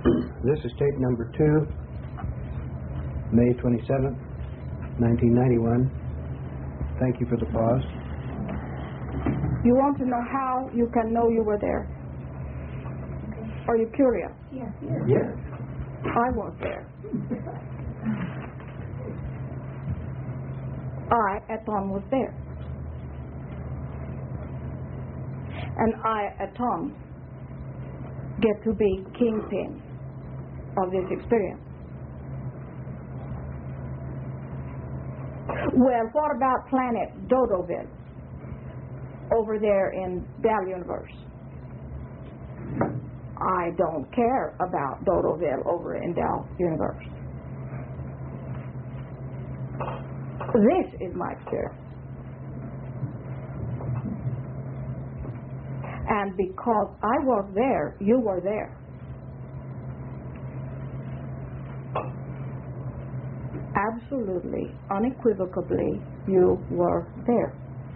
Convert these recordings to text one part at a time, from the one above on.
This is tape number 2, May 27th, 1991. Thank you for the pause. You want to know how you can know you were there? Are you curious? Yes. Yes. I was there. I, Aton, was there. And I, Aton, get to be kingpin of this experience. Well, what about planet Dodoville over there in Dal Universe? I don't care about Dodoville over in Dal Universe. This is my experience. And because I was there, you were there. Absolutely, unequivocally, you were there.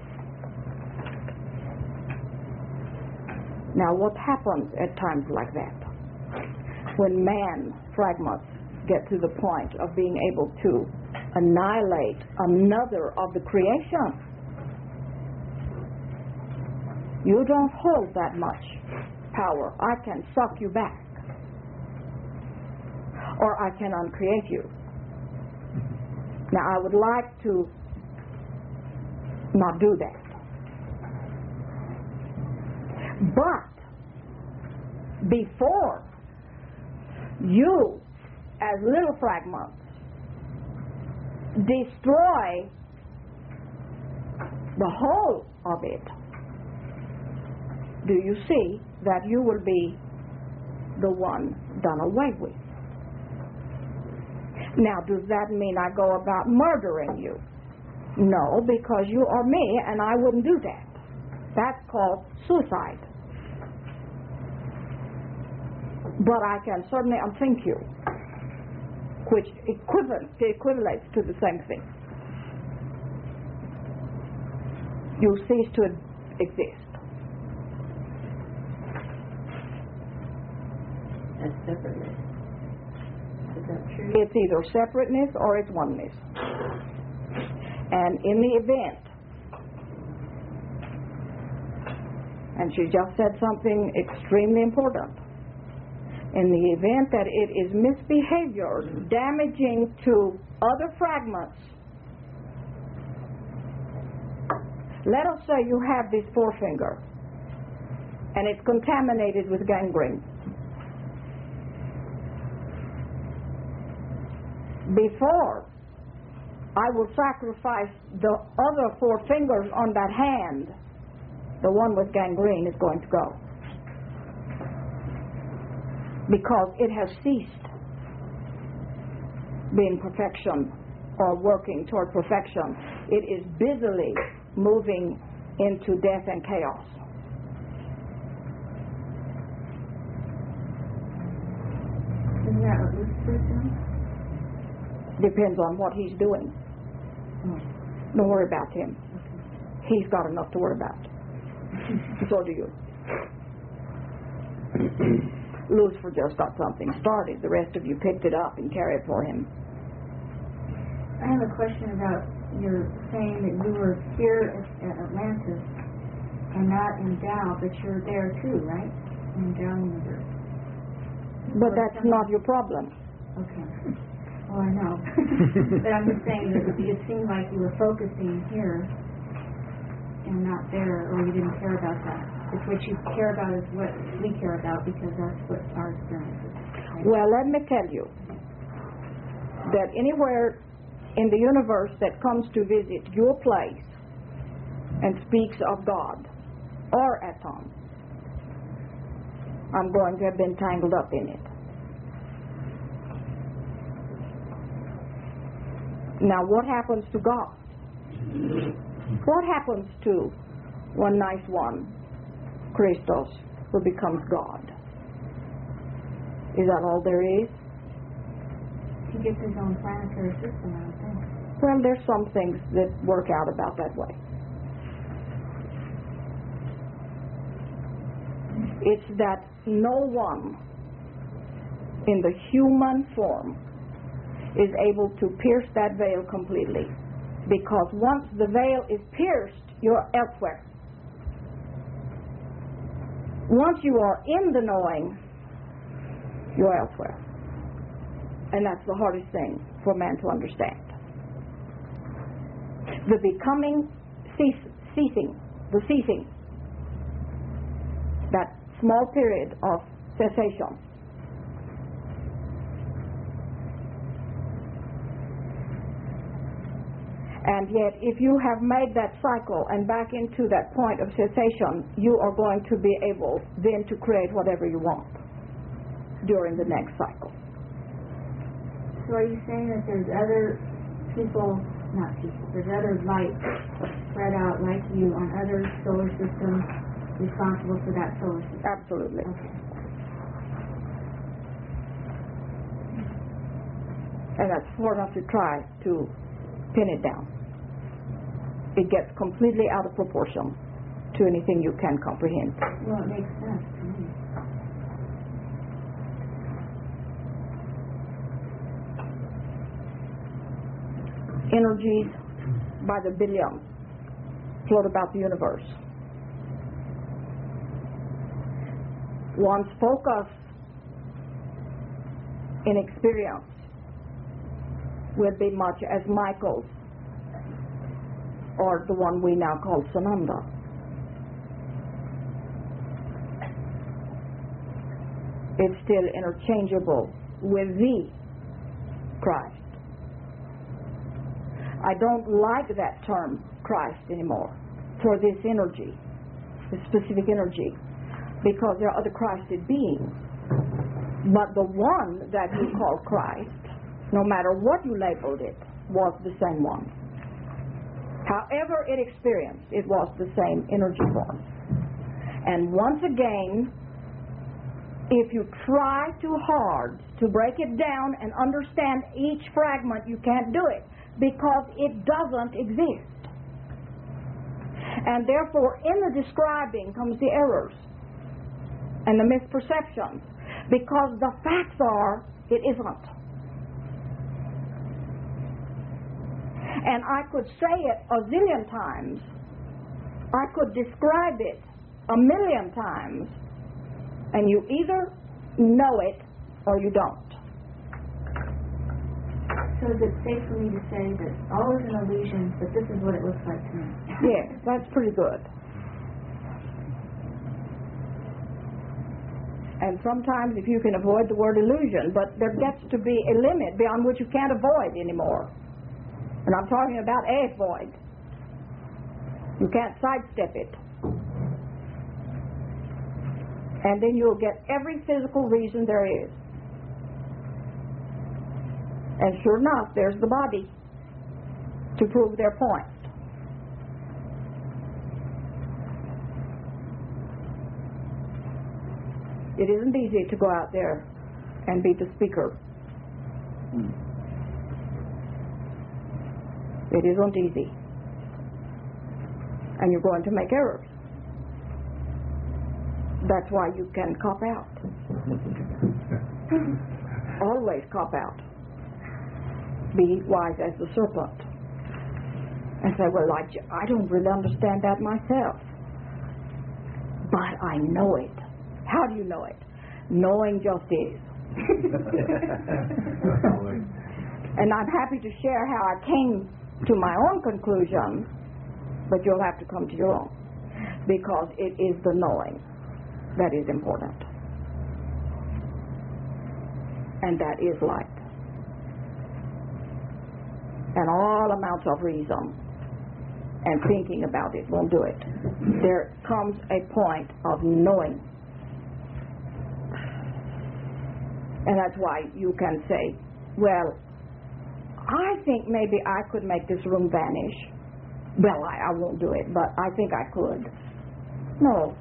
Now, what happens at times like that? When man fragments get to the point of being able to annihilate another of the creation, you don't hold that much power. I can suck you back, or I can uncreate you. Now, I would like to not do that. But before you, as little fragments, destroy the whole of it, do you see that you will be the one done away with? Now, does that mean I go about murdering you? No, because you are me, and I wouldn't do that. That's called suicide. But I can certainly unthink you, which equivalates to the same thing. You cease to exist. That's separateness. Is that true? It's either separateness or it's oneness. And in the event, and she just said something extremely important, in the event that it is misbehavior damaging to other fragments, let us say you have this forefinger and it's contaminated with gangrene. Before I will sacrifice the other 4 fingers on that hand, the one with gangrene is going to go, because it has ceased being perfection or working toward perfection. It is busily moving into death and chaos. Isn't that what Lucifer's doing? Depends on what he's doing. Don't worry about him. He's got enough to worry about. So do you. Lucifer just got something started. The rest of you picked it up and carried it for him. I have a question about your saying that you were here at Atlantis and not in Dow, but you're there too, right? In Dow Universe. But that's not your problem. Okay. Well, I know. But I'm just saying that it seemed like you were focusing here and not there, or you didn't care about that. It's what you care about is what we care about, because that's what our experience is. Right? Well, let me tell you that anywhere in the universe that comes to visit your place and speaks of God or Atom, I'm going to have been tangled up in it. Now, what happens to God? What happens to one nice one, Christos, who becomes God? Is that all there is? He gets his own planetary system, I would think. Well, there's some things that work out about that way. It's that no one in the human form is able to pierce that veil completely. Because once the veil is pierced, you're elsewhere. Once you are in the knowing, you're elsewhere. And that's the hardest thing for man to understand. The becoming, ceasing, that small period of cessation. And yet, if you have made that cycle and back into that point of cessation, you are going to be able then to create whatever you want during the next cycle. So are you saying that there's other there's other lights spread out like you on other solar systems responsible for that solar system? Absolutely. Okay. And that's hard enough to try to pin it down. It gets completely out of proportion to anything you can comprehend. Well, it makes sense to me. Energies by the billions float about the universe. One's focus in experience will be much as Michael's, or the one we now call Sananda. It's still interchangeable with the Christ. I don't like that term Christ anymore for this energy, this specific energy, because there are other Christed beings. But the one that you call Christ, no matter what you labeled it, was the same one. However it experienced, it was the same energy form. And once again, if you try too hard to break it down and understand each fragment, you can't do it, because it doesn't exist. And therefore, in the describing comes the errors and the misperceptions, because the facts are, it isn't. And I could say it a zillion times. I could describe it 1,000,000 times, and you either know it or you don't. So is it safe for me to say that all is an illusion, but this is what it looks like to me? Yes, that's pretty good. And sometimes if you can avoid the word illusion, but there gets to be a limit beyond which you can't avoid anymore. And I'm talking about a void. You can't sidestep it. And then you'll get every physical reason there is. And sure enough, there's the body to prove their point. It isn't easy to go out there and be the speaker. It isn't easy. And you're going to make errors. That's why you can cop out. Always cop out. Be wise as the serpent. And say, well, I don't really understand that myself. But I know it. How do you know it? Knowing just is. And I'm happy to share how I came to my own conclusion, but you'll have to come to your own, because it is the knowing that is important. And that is light. And all amounts of reason and thinking about it won't do it. There comes a point of knowing. And that's why you can say, well, I think maybe I could make this room vanish. Well, I won't do it, but I think I could. No.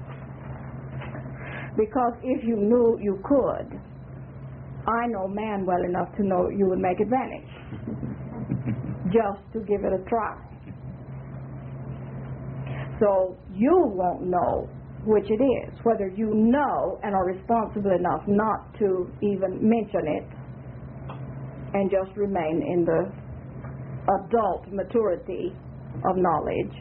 Because if you knew you could, I know man well enough to know you would make it vanish. Just to give it a try. So you won't know which it is, whether you know and are responsible enough not to even mention it and just remain in the adult maturity of knowledge,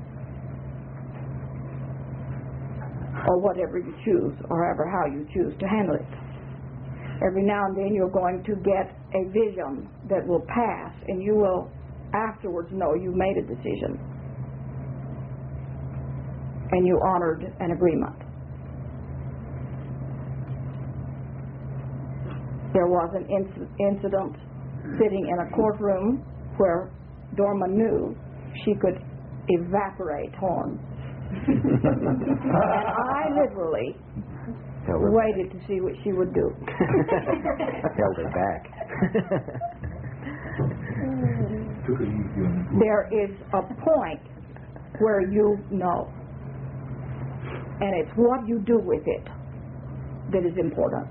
or whatever you choose, or however how you choose to handle it. Every now and then you're going to get a vision that will pass, and you will afterwards know you made a decision and you honored an agreement. There was an incident sitting in a courtroom where Dorma knew she could evaporate horns. And I literally waited to see what she would do. Held her back. There is a point where you know, and it's what you do with it that is important.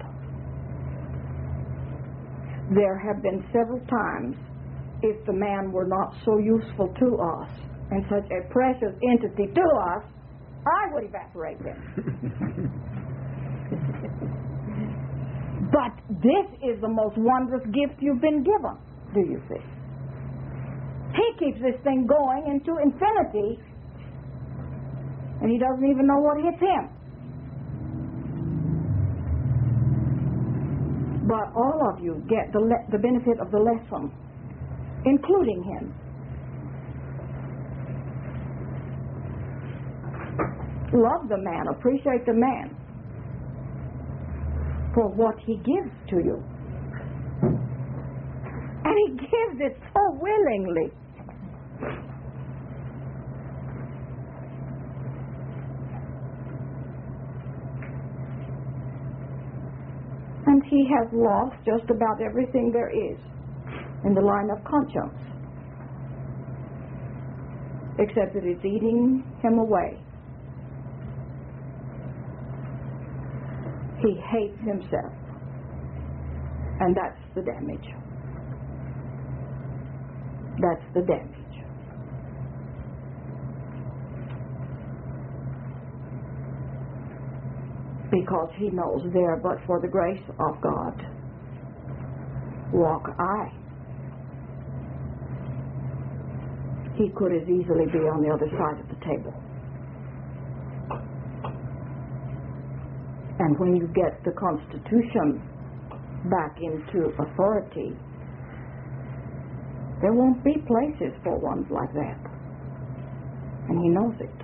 There have been several times, if the man were not so useful to us and such a precious entity to us, I would evaporate him. But this is the most wondrous gift you've been given, do you see? He keeps this thing going into infinity, and he doesn't even know what hits him. But all of you get the benefit of the lesson, including him. Love the man, appreciate the man for what he gives to you. And he gives it so willingly. And he has lost just about everything there is in the line of conscience, except that it's eating him away. He hates himself, and that's the damage. That's the damage. Because he knows there, but for the grace of God, walk I. He could as easily be on the other side of the table. And when you get the Constitution back into authority, there won't be places for ones like that. And he knows it.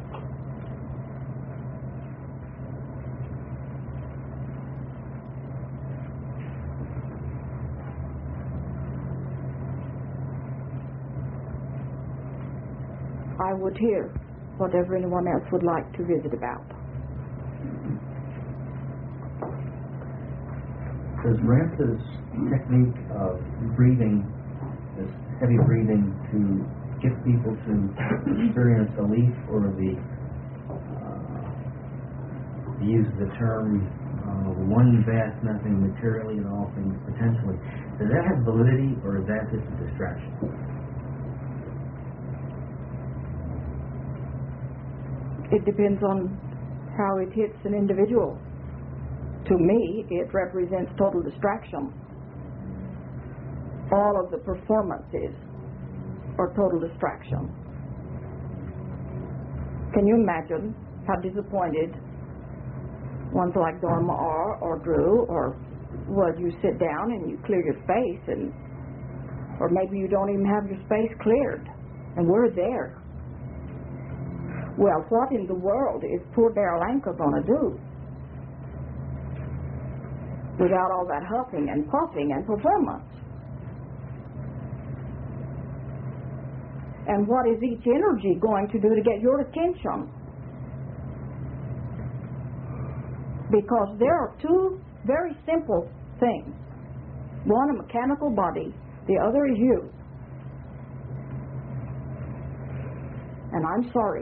I would hear whatever anyone else would like to visit about. Does Ranta's technique of breathing, this heavy breathing, to get people to experience belief, or use the term one vast nothing materially and all things potentially, does that have validity, or is that just a distraction? It depends on how it hits an individual. To me, it represents total distraction. All of the performances are total distraction. Can you imagine how disappointed ones like Dorma are, or Drew, or you sit down and you clear your space, and or maybe you don't even have your space cleared, and we're there. Well, what in the world is poor Darrell Anka going to do without all that huffing and puffing and performance? And what is each energy going to do to get your attention? Because there are two very simple things. One, a mechanical body. The other is you. And I'm sorry.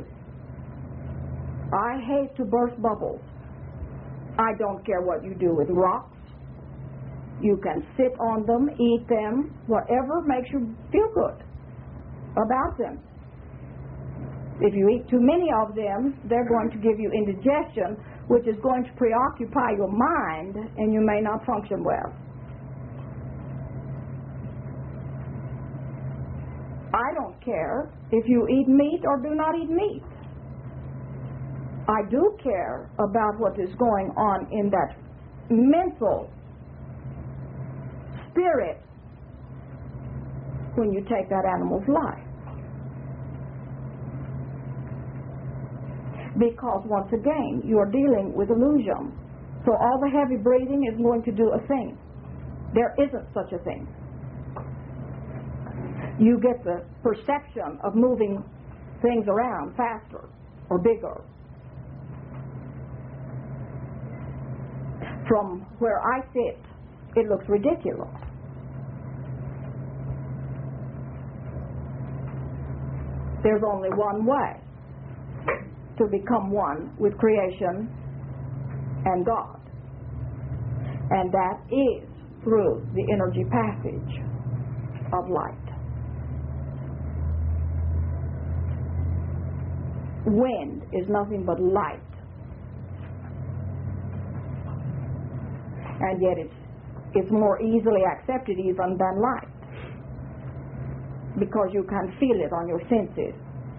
I hate to burst bubbles. I don't care what you do with rocks. You can sit on them, eat them, whatever makes you feel good about them. If you eat too many of them, they're going to give you indigestion, which is going to preoccupy your mind, and you may not function well. I don't care if you eat meat or do not eat meat. I do care about what is going on in that mental spirit when you take that animal's life. Because once again, you are dealing with illusion. So all the heavy breathing is going to do a thing. There isn't such a thing. You get the perception of moving things around faster or bigger. From where I sit, it looks ridiculous. There's only one way to become one with creation and God, and that is through the energy passage of light. Wind is nothing but light, and yet it's more easily accepted even than light, because you can feel it on your senses.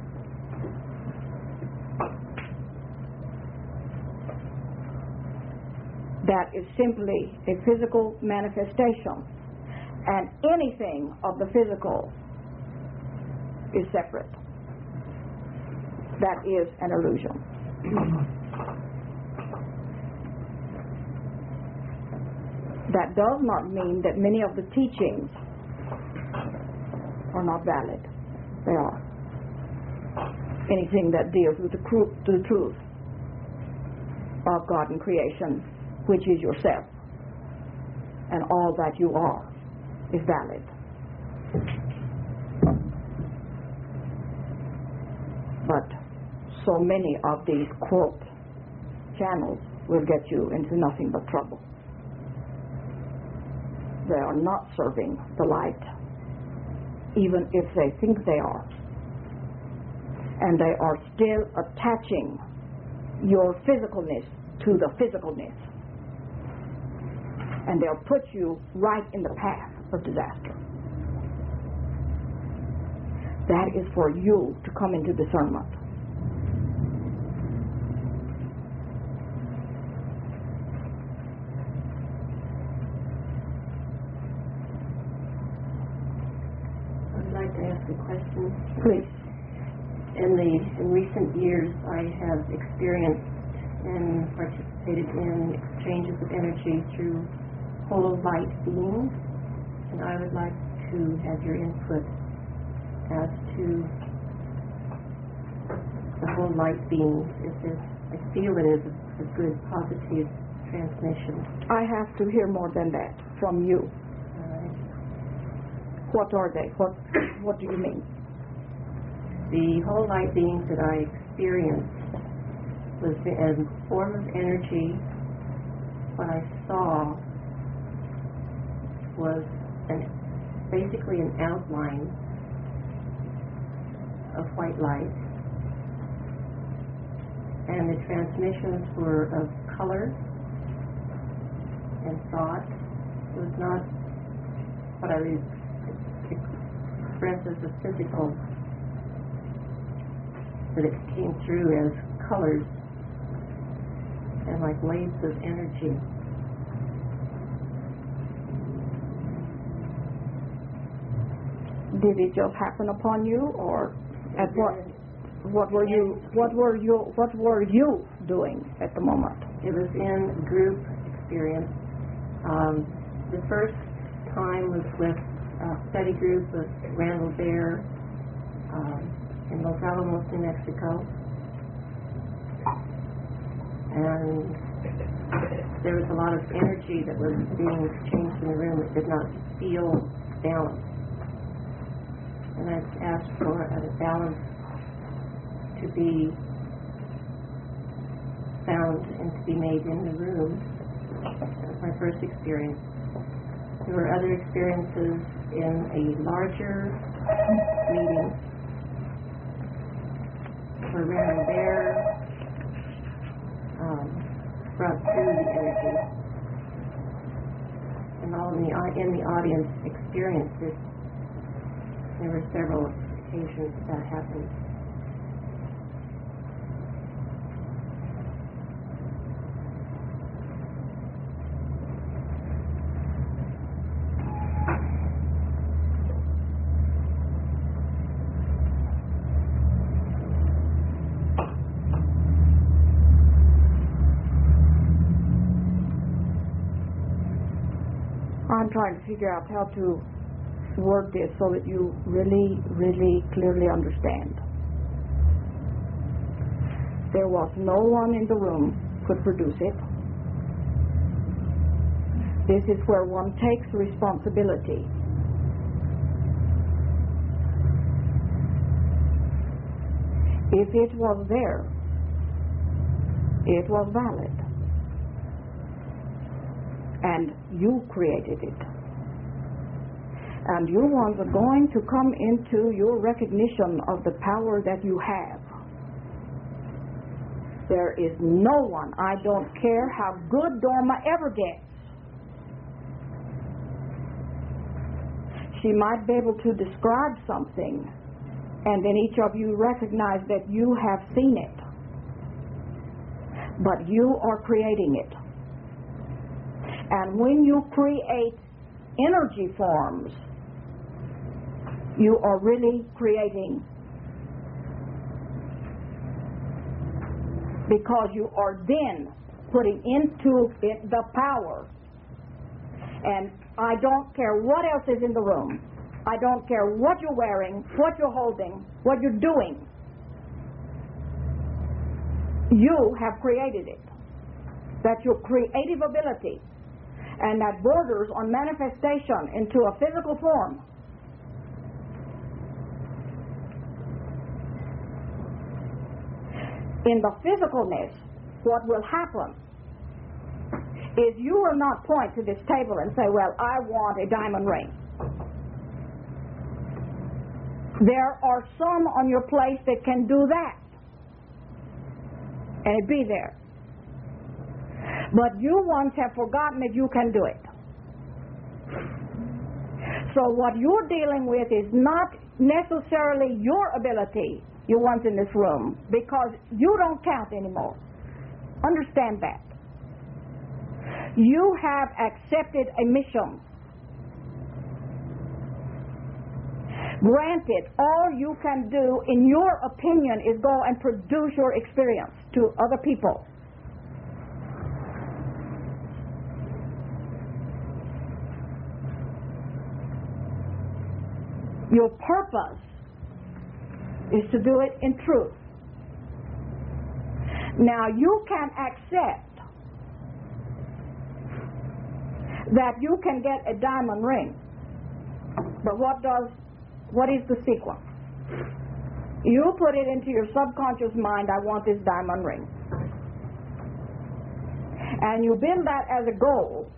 That is simply a physical manifestation, and anything of the physical is separate. That is an illusion. That does not mean that many of the teachings are not valid. They are. Anything that deals with the truth of God and creation, which is yourself, and all that you are, is valid. But so many of these quote channels will get you into nothing but trouble. They are not serving the light, even if they think they are. And they are still attaching your physicalness to the physicalness. And they'll put you right in the path of disaster. That is for you to come into discernment. I'd like to ask a question. Please. In recent years, I have experienced and participated in exchanges of energy through whole light beings, and I would like to have your input as to the whole light beings. I feel it is a good, positive transmission. I have to hear more than that from you. What are they? What do you mean? The whole light beings that I experienced was a form of energy. What I saw was basically an outline of white light, and the transmissions were of color and thought. It was not what I would express as a physical, but it came through as colors and like waves of energy. Did it just happen upon you, or at what were you doing at the moment? It was in group experience. The first time was with a study group of Randall Bear in Los Alamos, New Mexico. And there was a lot of energy that was being exchanged in the room. It did not feel balanced. And I asked for a balance to be found and to be made in the room. That was my first experience. There were other experiences in a larger meeting were running there brought through the energy. And all in the audience experienced this. There were several occasions that happened. I'm trying to figure out how to word this so that you really, really clearly understand. There was no one in the room could produce it. This is where one takes responsibility. If it was there, it was valid. And you created it. And you ones are going to come into your recognition of the power that you have. There is no one, I don't care how good Dorma ever gets. She might be able to describe something, and then each of you recognize that you have seen it. But you are creating it. And when you create energy forms, you are really creating. Because you are then putting into it the power. And I don't care what else is in the room. I don't care what you're wearing, what you're holding, what you're doing. You have created it. That's your creative ability. And that borders on manifestation into a physical form. In the physicalness, what will happen is you will not point to this table and say, well, I want a diamond ring. There are some on your place that can do that. And it be there. But you once have forgotten that you can do it. So what you're dealing with is not necessarily your ability, you ones in this room, because you don't count anymore. Understand that. You have accepted a mission. Granted, all you can do, in your opinion, is go and produce your experience to other people. Your purpose is to do it in truth. Now, you can accept that you can get a diamond ring, but what is the sequence? You put it into your subconscious mind, I want this diamond ring. And you build that as a goal.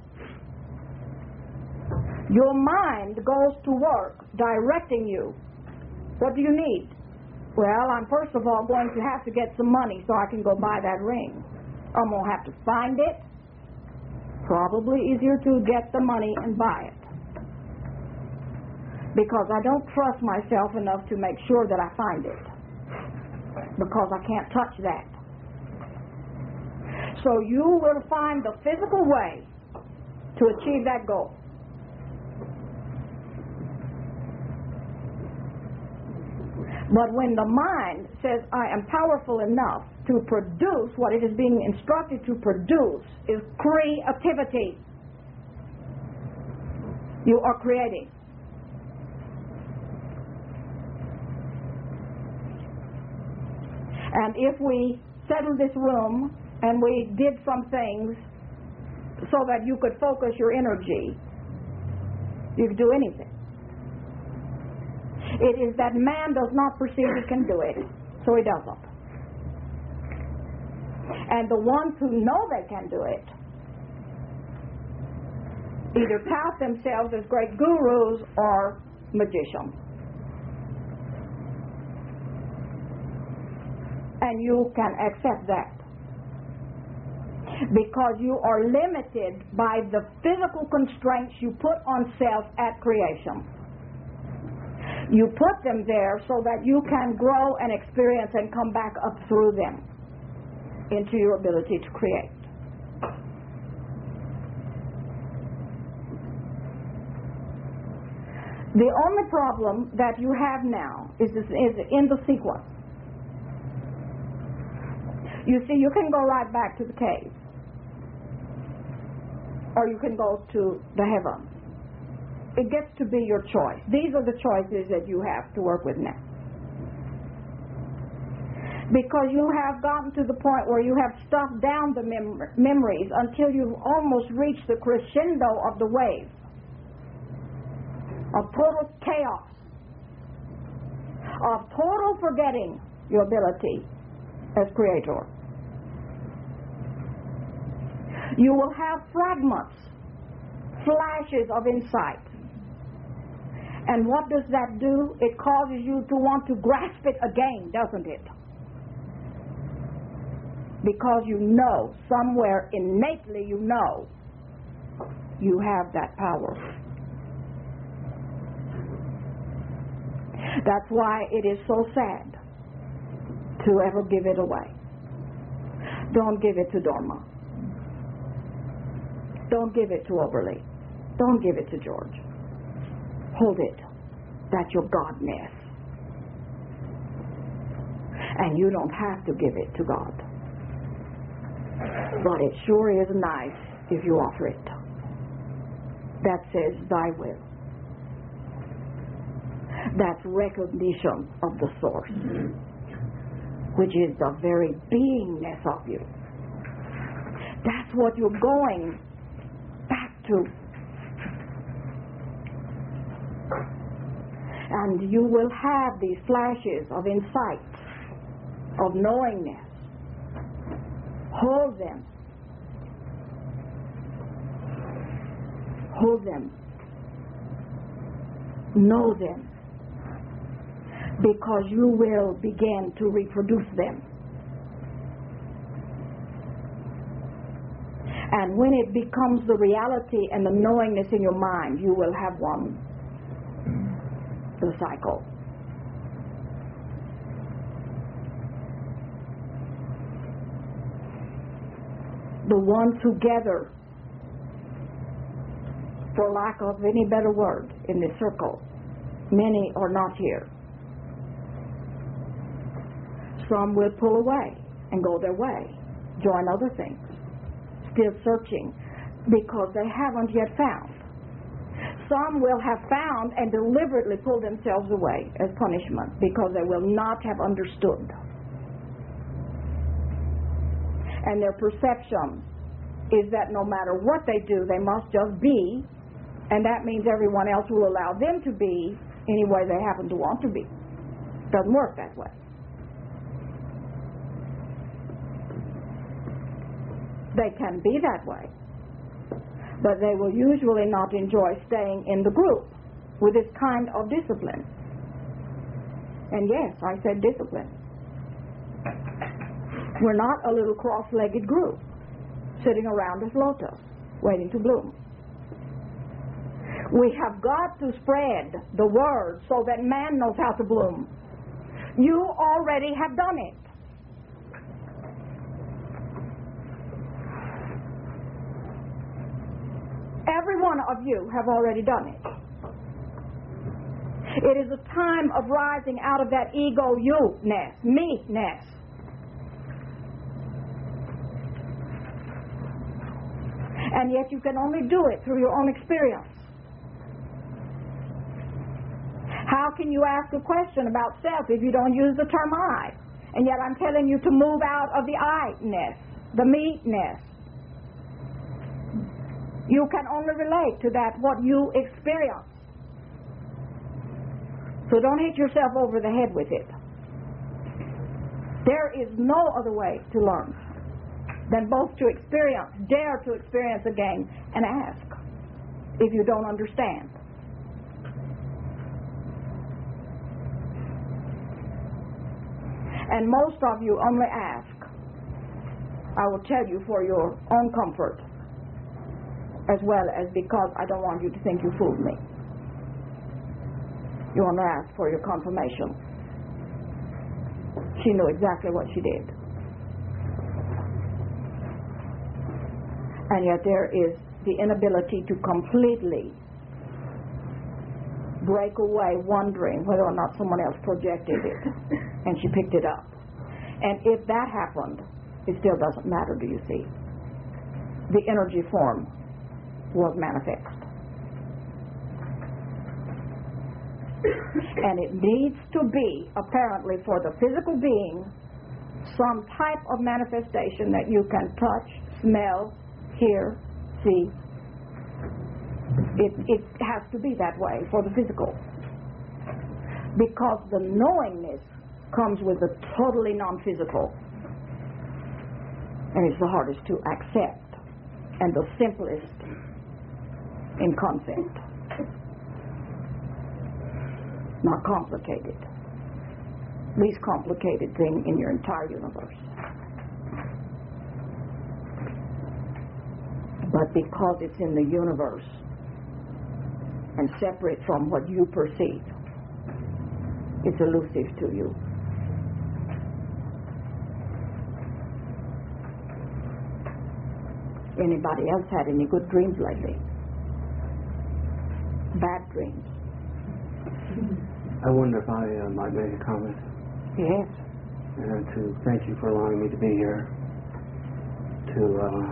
Your mind goes to work directing you. What do you need? Well, I'm first of all going to have to get some money so I can go buy that ring. I'm going to have to find it. Probably easier to get the money and buy it. Because I don't trust myself enough to make sure that I find it. Because I can't touch that. So you will find the physical way to achieve that goal. But when the mind says, I am powerful enough to produce what it is being instructed to produce, is creativity. You are creating. And if we settled this room and we did some things so that you could focus your energy, you could do anything. It is that man does not perceive he can do it, so he doesn't. And the ones who know they can do it either tout themselves as great gurus or magicians. And you can accept that. Because you are limited by the physical constraints you put on self at creation. You put them there so that you can grow and experience and come back up through them into your ability to create. The only problem that you have now is in the sequence. You see, you can go right back to the cave, or you can go to the heaven. It gets to be your choice. These are the choices that you have to work with now. Because you have gotten to the point where you have stuffed down the memories until you've almost reached the crescendo of the wave of total chaos, of total forgetting your ability as creator. You will have fragments, flashes of insight. And what does that do? It causes you to want to grasp it again, doesn't it? Because you know, somewhere innately you know, you have that power. That's why it is so sad to ever give it away. Don't give it to Dorma. Don't give it to Overly. Don't give it to George. Hold it. That's your godness. And you don't have to give it to God. But it sure is nice if you offer it. That says, thy will. That's recognition of the source, which is the very beingness of you. That's what you're going back to. And you will have these flashes of insight, of knowingness. Hold them. Hold them. Know them. Because you will begin to reproduce them. And when it becomes the reality and the knowingness in your mind, you will have won the cycle. The ones who gather, for lack of any better word, in this circle, many are not here. Some will pull away and go their way, join other things, still searching because they haven't yet found. Some will have found and deliberately pull themselves away as punishment because they will not have understood. And their perception is that no matter what they do, they must just be, and that means everyone else will allow them to be any way they happen to want to be. Doesn't work that way. They can be that way, but they will usually not enjoy staying in the group with this kind of discipline. And yes, I said discipline. We're not a little cross-legged group sitting around as lotus waiting to bloom. We have got to spread the word so that man knows how to bloom. You already have done it. Every one of you have already done it. It is a time of rising out of that ego you-ness, me-ness. And yet you can only do it through your own experience. How can you ask a question about self if you don't use the term I? And yet I'm telling you to move out of the I-ness, the me-ness. You can only relate to that what you experience. So don't hit yourself over the head with it. There is no other way to learn than both to experience, dare to experience again, and ask if you don't understand. And most of you only ask, I will tell you for your own comfort, as well as because I don't want you to think you fooled me. You want to ask for your confirmation. She knew exactly what she did. And yet there is the inability to completely break away wondering whether or not someone else projected it and she picked it up. And if that happened, it still doesn't matter, do you see? The energy form was manifest. And it needs to be, apparently, for the physical being, some type of manifestation that you can touch, smell, hear, see. It has to be that way for the physical. Because the knowingness comes with the totally non-physical. And it's the hardest to accept and the simplest in concept. Not complicated. Least complicated thing in your entire universe. But because it's in the universe and separate from what you perceive, it's elusive to you. Anybody else had any good dreams lately? Bad dreams? I wonder if I might make a comment. Yes. And to thank you for allowing me to be here to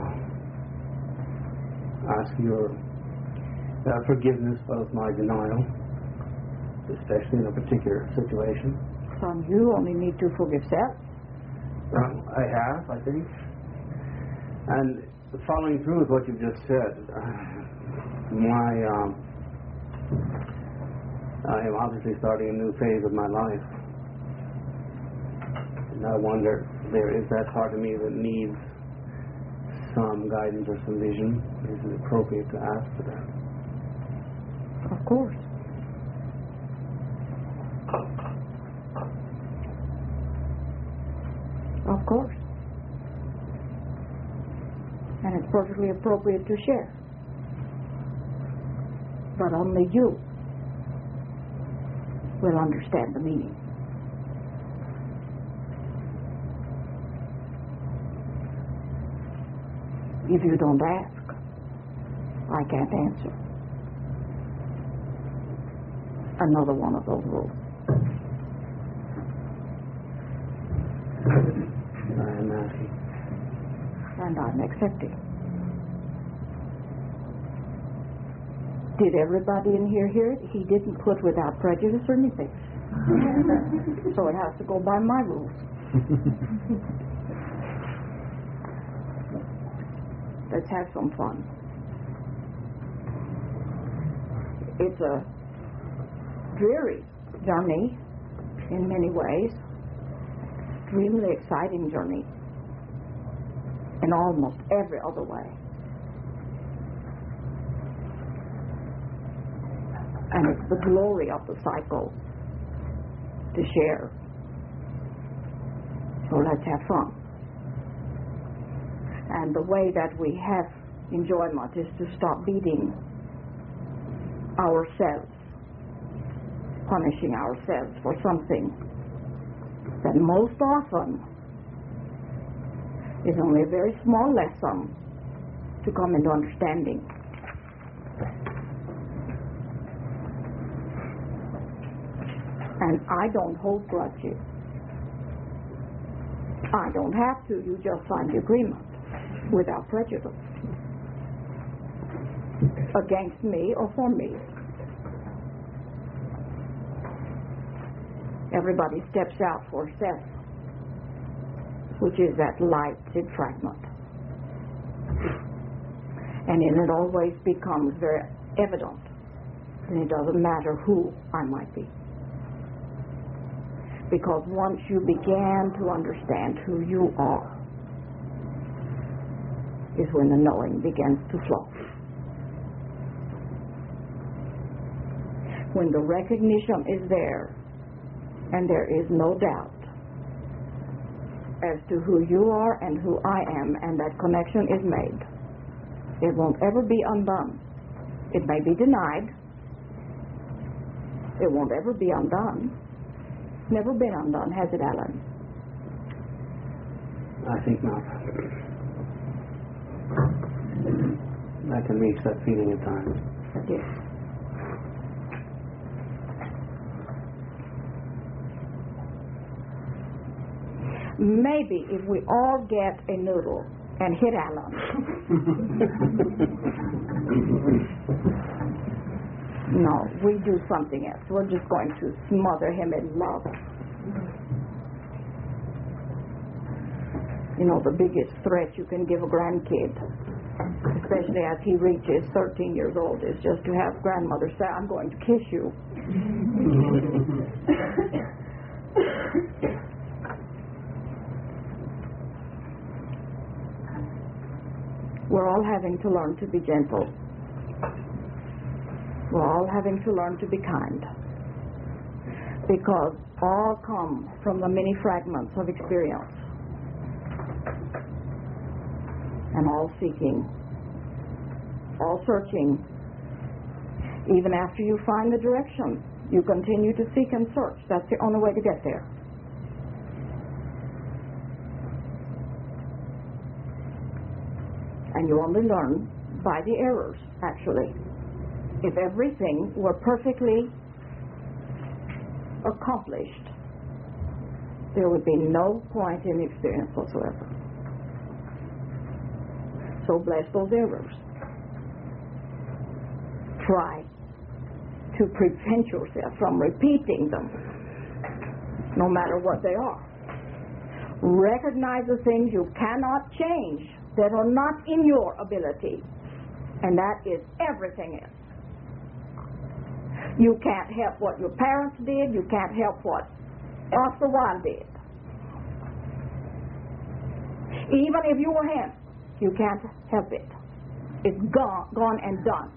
ask your forgiveness of my denial, especially in a particular situation. Son, you only need to forgive self. I have, I think. And following through with what you've just said, I am obviously starting a new phase of my life. And I wonder, there is that part of me that needs some guidance or some vision. Is it appropriate to ask for that? Of course. Of course. And it's perfectly appropriate to share. But only you will understand the meaning. If you don't ask, I can't answer. Another one of those rules. I am asking. And I'm accepting. Did everybody in here hear it? He didn't put without prejudice or anything. So it has to go by my rules. Let's have some fun. It's a dreary journey in many ways. Extremely exciting journey in almost every other way. And it's the glory of the cycle to share. So let's have fun. And the way that we have enjoyment is to stop beating ourselves, punishing ourselves for something that most often is only a very small lesson to come into understanding. And I don't hold grudges. I don't have to. You just sign the agreement without prejudice against me or for me. Everybody steps out for self, which is that light sid fragment. And then it always becomes very evident, and it doesn't matter who I might be. Because once you began to understand who you are, is when the knowing begins to flow. When the recognition is there, and there is no doubt, as to who you are and who I am, and that connection is made. It won't ever be undone. It may be denied. It won't ever be undone. Never been undone, has it, Alan? I think not. I can reach that feeling at times. Yes. Maybe if we all get a noodle and hit Alan. No, we do something else. We're just going to smother him in love. You know, the biggest threat you can give a grandkid, especially as he reaches 13 years old, is just to have grandmother say, I'm going to kiss you. We're all having to learn to be gentle. We're all having to learn to be kind. Because all come from the many fragments of experience. And all seeking, all searching. Even after you find the direction, you continue to seek and search. That's the only way to get there. And you only learn by the errors, actually. If everything were perfectly accomplished, there would be no point in experience whatsoever. So bless those errors. Try to prevent yourself from repeating them, no matter what they are. Recognize the things you cannot change that are not in your ability, and that is everything else. You can't help what your parents did. You can't help what Oscar Wilde did. Even if you were him, you can't help it. It's gone and done.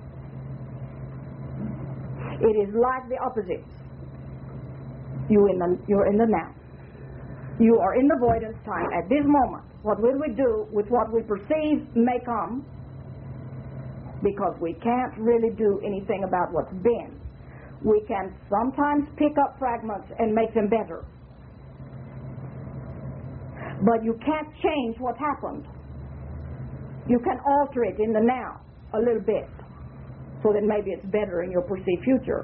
It is like the opposites. You're in the now. You are in the avoidance time at this moment. What will we do with what we perceive may come, because we can't really do anything about what's been. We can sometimes pick up fragments and make them better. But you can't change what happened. You can alter it in the now a little bit so that maybe it's better in your perceived future.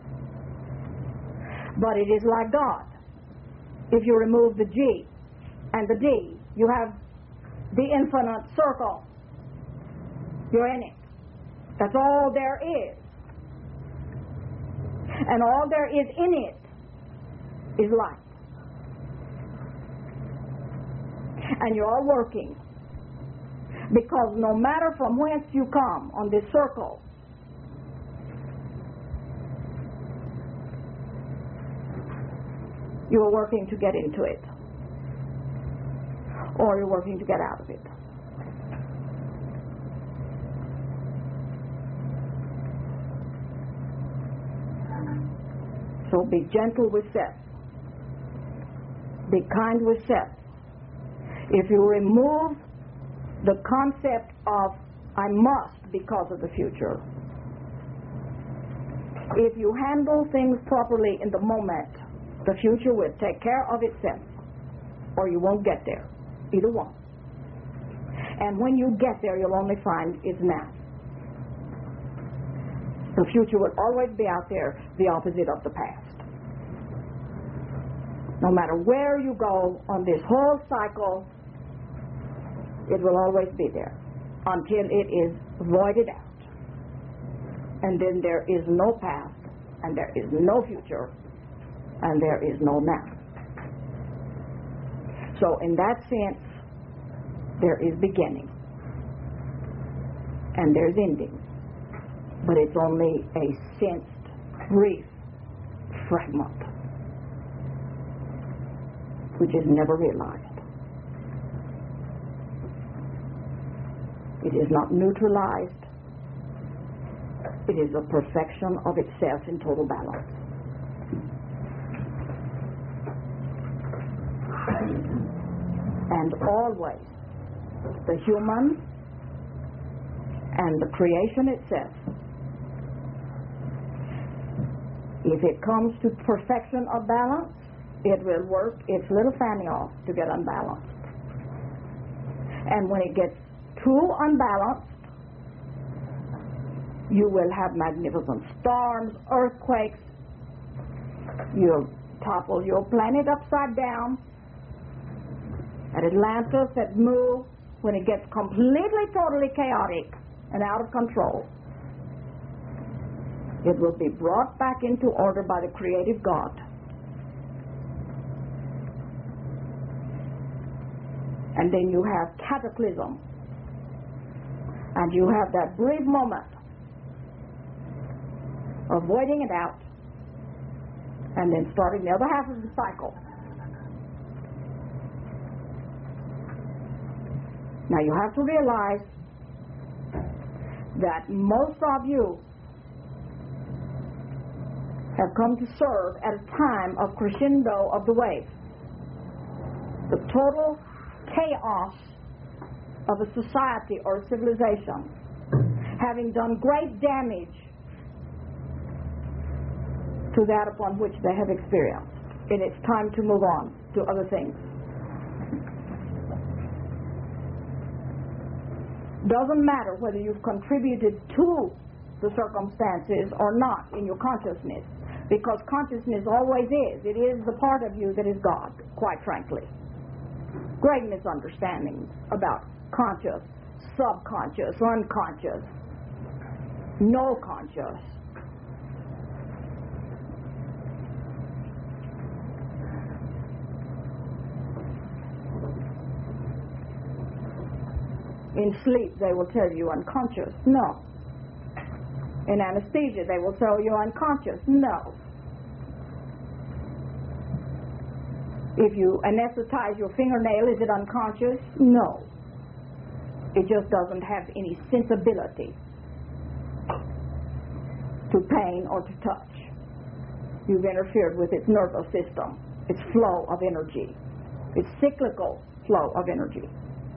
But it is like God. If you remove the G and the D, you have the infinite circle. You're in it. That's all there is. And all there is in it is light. And you're all working. Because no matter from whence you come on this circle, you're working to get into it. Or you're working to get out of it. So be gentle with self. Be kind with self. If you remove the concept of I must because of the future, if you handle things properly in the moment, the future will take care of itself, or you won't get there. Either one. And when you get there, you'll only find it's now. The future will always be out there, the opposite of the past. No matter where you go on this whole cycle, it will always be there until it is voided out. And then there is no past, and there is no future, and there is no now. So in that sense, there is beginning, and there's ending. But it's only a sensed, brief fragment, which is never realized. It is not neutralized. It is a perfection of itself in total balance. And always, the human and the creation itself, if it comes to perfection of balance, it will work its little fanny off to get unbalanced. And when it gets too unbalanced, you will have magnificent storms, earthquakes. You'll topple your planet upside down. At Atlantis, at Mu, when it gets completely, totally chaotic and out of control, it will be brought back into order by the creative God. And then you have cataclysm. And you have that brief moment of waiting it out and then starting the other half of the cycle. Now you have to realize that most of you have come to serve at a time of crescendo of the wave. The total chaos of a society or civilization having done great damage to that upon which they have experienced. And it's time to move on to other things. Doesn't matter whether you've contributed to the circumstances or not in your consciousness, because consciousness always is. It is the part of you that is God, quite frankly. Great misunderstandings about conscious, subconscious, unconscious, no conscious. In sleep, they will tell you unconscious. No. In anesthesia, they will tell you unconscious. No. If you anesthetize your fingernail, is it unconscious? No. It just doesn't have any sensibility to pain or to touch. You've interfered with its nervous system, its flow of energy, its cyclical flow of energy.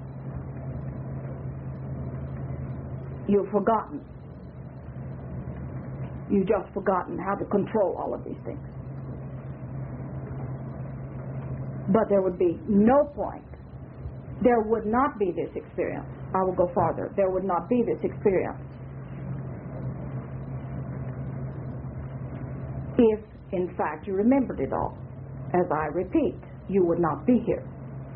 You've forgotten. You've just forgotten how to control all of these things. But there would be no point. There would not be this experience. I will go farther. There would not be this experience if, in fact, you remembered it all. As I repeat, you would not be here.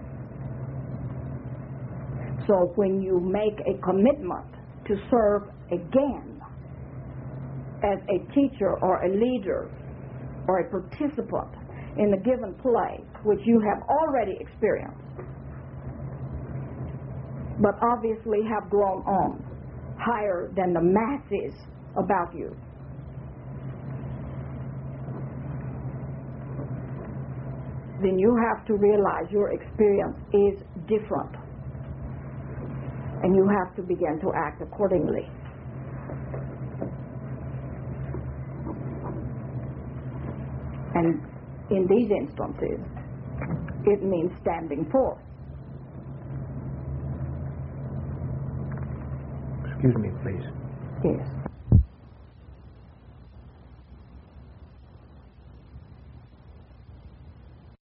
So when you make a commitment to serve again as a teacher or a leader or a participant in a given play, which you have already experienced, but obviously have grown on higher than the masses about you, then you have to realize your experience is different. And you have to begin to act accordingly. And in these instances, it means standing forth. Excuse me, please. Yes.